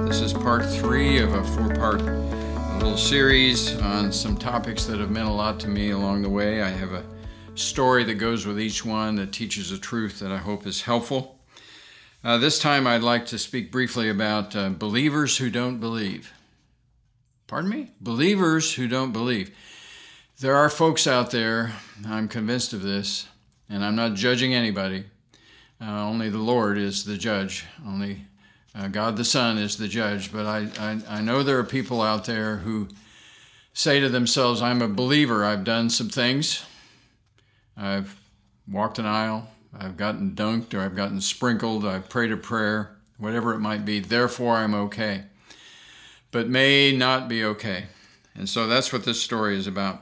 This is part 3 of a 4-part little series on some topics that have meant a lot to me along the way. I have a story that goes with each one that teaches a truth that I hope is helpful. This time I'd like to speak briefly about believers who don't believe. Pardon me? Believers who don't believe. There are folks out there, I'm convinced of this, and I'm not judging anybody. Only the Lord is the judge. Only God the Son is the judge. But I know there are people out there who say to themselves, I'm a believer. I've done some things. I've walked an aisle. I've gotten dunked or I've gotten sprinkled. I've prayed a prayer, whatever it might be. Therefore, I'm okay. But may not be okay. And so that's what this story is about.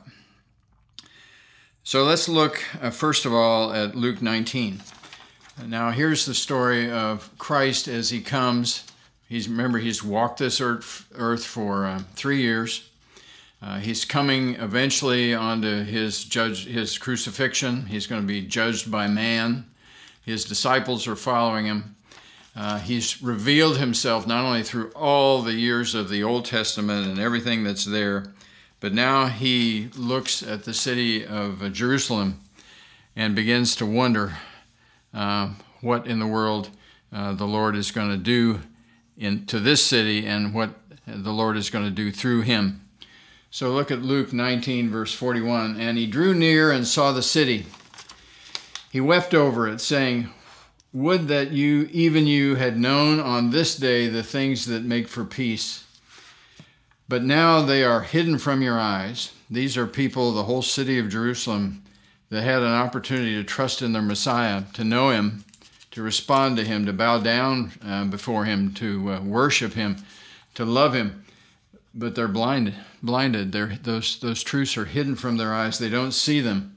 So let's look, first of all, at Luke 19. Now, here's the story of Christ as he comes. Remember, he's walked this earth for 3 years. He's coming eventually onto his crucifixion. He's going to be judged by man. His disciples are following him. He's revealed himself not only through all the years of the Old Testament and everything that's there, but now he looks at the city of Jerusalem and begins to wonder what in the world the Lord is going to do to this city and what the Lord is going to do through him. So look at Luke 19, verse 41. And he drew near and saw the city. He wept over it, saying, would that even you had known on this day the things that make for peace. But now they are hidden from your eyes. These are people, the whole city of Jerusalem, that had an opportunity to trust in their Messiah, to know him, to respond to him, to bow down before him, to worship him, to love him. But they're blinded. Those truths are hidden from their eyes. They don't see them.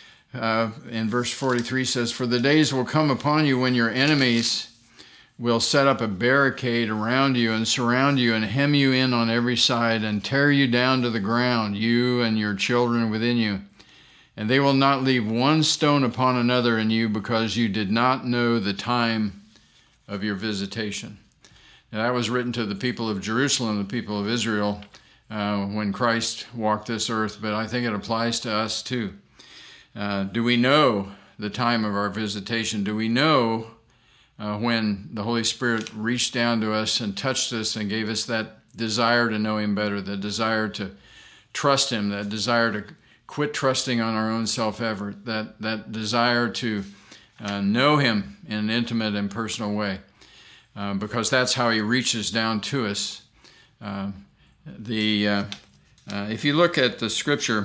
In verse 43 says, for the days will come upon you when your enemies will set up a barricade around you and surround you and hem you in on every side and tear you down to the ground, you and your children within you. And they will not leave one stone upon another in you because you did not know the time of your visitation. Now, that was written to the people of Jerusalem, the people of Israel, when Christ walked this earth, but I think it applies to us too. Do we know the time of our visitation? Do we know when the Holy Spirit reached down to us and touched us and gave us that desire to know him better, that desire to trust him, that desire to quit trusting on our own self-effort, that desire to know him in an intimate and personal way, because that's how he reaches down to us. If you look at the scripture,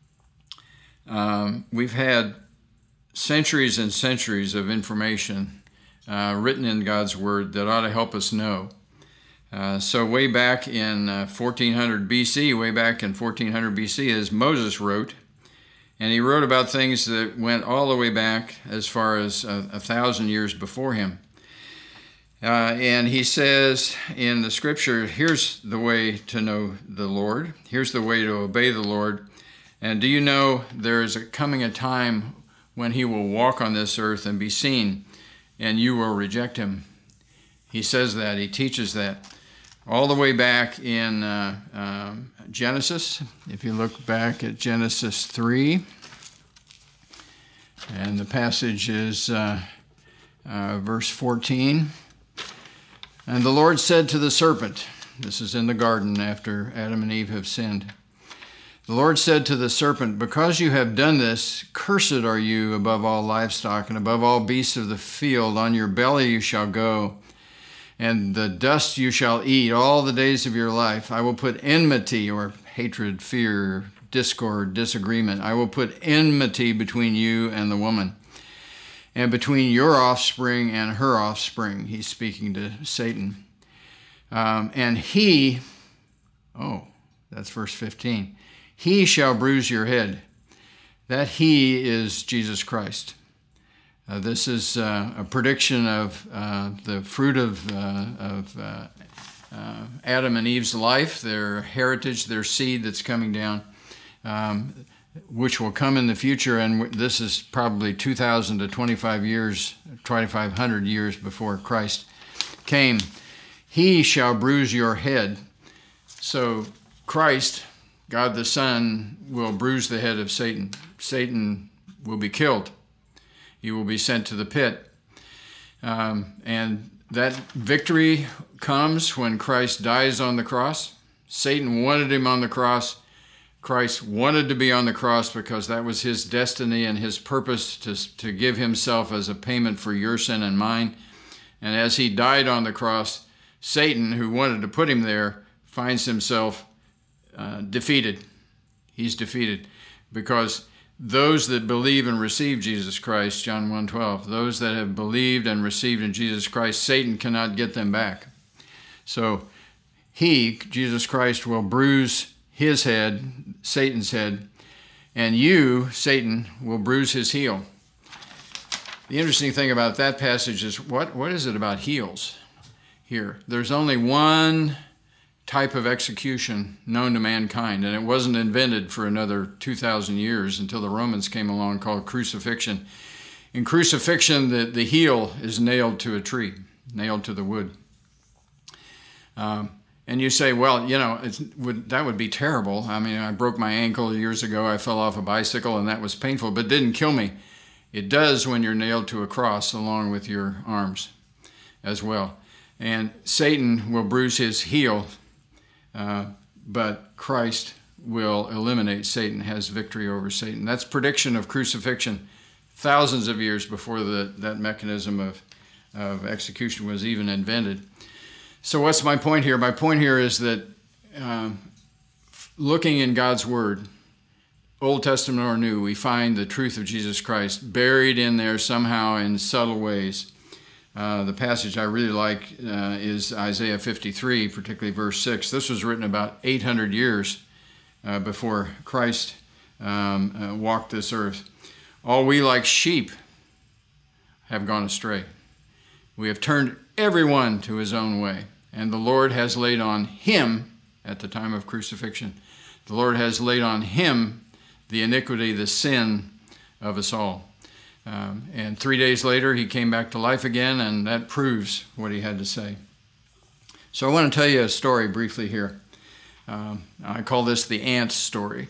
we've had centuries and centuries of information written in God's Word that ought to help us know. So way back in 1400 BC, as Moses wrote, and he wrote about things that went all the way back as far as 1,000 years before him. And he says in the scripture, here's the way to know the Lord. Here's the way to obey the Lord. And do you know there is coming a time when he will walk on this earth and be seen, and you will reject him? He says that. He teaches that. All the way back in Genesis, if you look back at Genesis 3, and the passage is verse 14. And the Lord said to the serpent, this is in the garden after Adam and Eve have sinned. The Lord said to the serpent, because you have done this, cursed are you above all livestock and above all beasts of the field. On your belly you shall go, and the dust you shall eat all the days of your life. I will put enmity, or hatred, fear, discord, disagreement. I will put enmity between you and the woman, and between your offspring and her offspring. He's speaking to Satan. And he, that's verse 15. He shall bruise your head. That he is Jesus Christ. This is a prediction of the fruit of Adam and Eve's life, their heritage, their seed that's coming down, which will come in the future. And this is probably 2,000 to 2,500 years before Christ came. he shall bruise your head. So Christ, God the Son, will bruise the head of Satan. Satan will be killed. He will be sent to the pit. And that victory comes when Christ dies on the cross. Satan wanted him on the cross. Christ wanted to be on the cross because that was his destiny and his purpose to give himself as a payment for your sin and mine. And as he died on the cross, Satan, who wanted to put him there, finds himself defeated. He's defeated because those that believe and receive Jesus Christ, John 1:12, those that have believed and received in Jesus Christ, Satan cannot get them back. So he, Jesus Christ, will bruise his head, Satan's head, and you, Satan, will bruise his heel. The interesting thing about that passage is what is it about heels here? There's only one type of execution known to mankind, and it wasn't invented for another 2,000 years until the Romans came along, called crucifixion. In crucifixion, the heel is nailed to a tree, nailed to the wood. And you say, well, that would be terrible. I mean, I broke my ankle years ago. I fell off a bicycle, and that was painful, but it didn't kill me. It does when you're nailed to a cross along with your arms as well. And Satan will bruise his heel, but Christ will eliminate Satan, has victory over Satan. That's prediction of crucifixion thousands of years before that mechanism of execution was even invented. So what's my point here? My point here is that looking in God's Word, Old Testament or New, we find the truth of Jesus Christ buried in there somehow in subtle ways. The passage I really like is Isaiah 53, particularly verse 6. This was written about 800 years before Christ walked this earth. All we like sheep have gone astray. We have turned everyone to his own way, and the Lord has laid on him, at the time of crucifixion, the Lord has laid on him the iniquity, the sin of us all. And 3 days later, he came back to life again, and that proves what he had to say. So I want to tell you a story briefly here. I call this the ant story.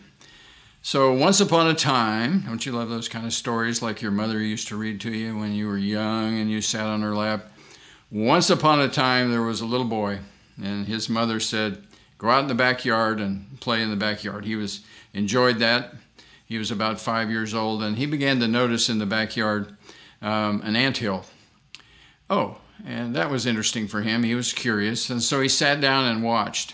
So once upon a time, don't you love those kind of stories like your mother used to read to you when you were young and you sat on her lap? Once upon a time, there was a little boy, and his mother said, go out in the backyard and play in the backyard. He enjoyed that. He was about 5 years old, and he began to notice in the backyard an anthill. Oh, and that was interesting for him. He was curious, and so he sat down and watched.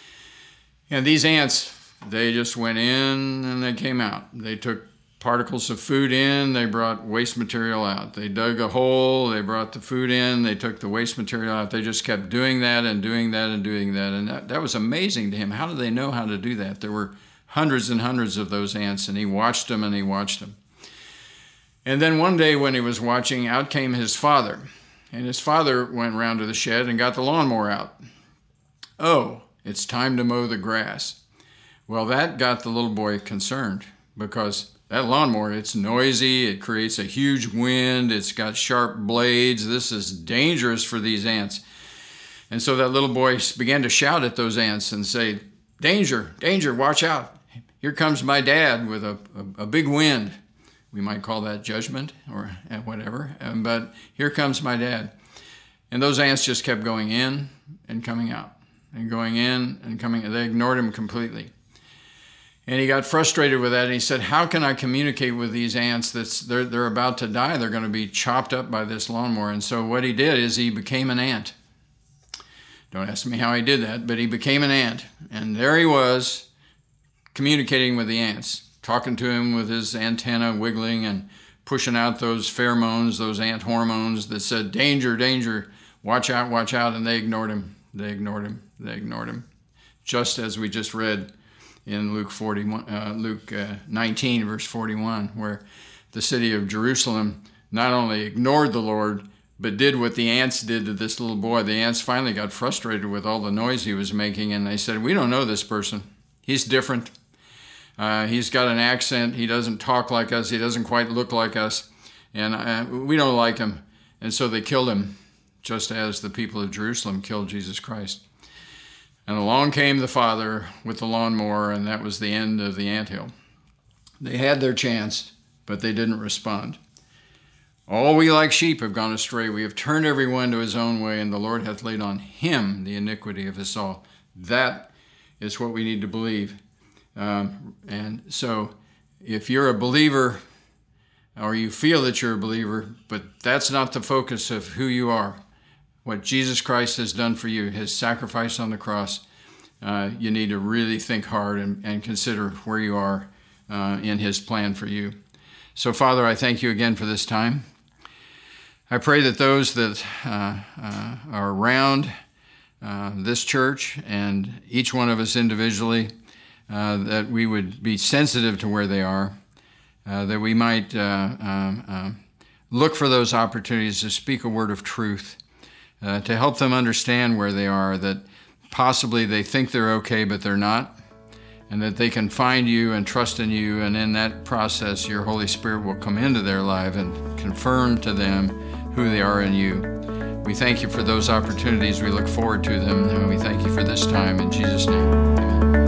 And these ants, they just went in and they came out. They took particles of food in, they brought waste material out. They dug a hole, they brought the food in, they took the waste material out. They just kept doing that and doing that and doing that. And that was amazing to him. How did they know how to do that? There were hundreds and hundreds of those ants, and he watched them and he watched them. And then one day when he was watching, out came his father. And his father went round to the shed and got the lawnmower out. Oh, it's time to mow the grass. Well, that got the little boy concerned because that lawnmower, it's noisy, it creates a huge wind, it's got sharp blades. This is dangerous for these ants. And so that little boy began to shout at those ants and say, danger, danger, watch out. Here comes my dad with a big wind. We might call that judgment or whatever, but here comes my dad. And those ants just kept going in and coming out and going in and coming. They ignored him completely. And he got frustrated with that, and he said, how can I communicate with these ants they're about to die? They're going to be chopped up by this lawnmower. And so what he did is he became an ant. Don't ask me how he did that, but he became an ant. And there he was, communicating with the ants, talking to him with his antenna wiggling and pushing out those pheromones, those ant hormones that said, danger, danger, watch out, watch out. And they ignored him. They ignored him. They ignored him. Just as we just read in Luke 19, verse 41, where the city of Jerusalem not only ignored the Lord, but did what the ants did to this little boy. The ants finally got frustrated with all the noise he was making, and they said, we don't know this person. He's different. He's got an accent. He doesn't talk like us. He doesn't quite look like us, and we don't like him. And so they killed him. just as the people of Jerusalem killed Jesus Christ. And along came the father with the lawnmower, and that was the end of the anthill. They had their chance, but they didn't respond. All we like sheep have gone astray. We have turned every one to his own way, and the Lord hath laid on him the iniquity of us all. That is what we need to believe. And so if you're a believer, or you feel that you're a believer, but that's not the focus of who you are, what Jesus Christ has done for you, his sacrifice on the cross, you need to really think hard and consider where you are in his plan for you. So, Father, I thank you again for this time. I pray that those that are around this church and each one of us individually, that we would be sensitive to where they are, that we might look for those opportunities to speak a word of truth, to help them understand where they are, that possibly they think they're okay, but they're not, and that they can find you and trust in you, and in that process, your Holy Spirit will come into their life and confirm to them who they are in you. We thank you for those opportunities. We look forward to them, and we thank you for this time. In Jesus' name, amen.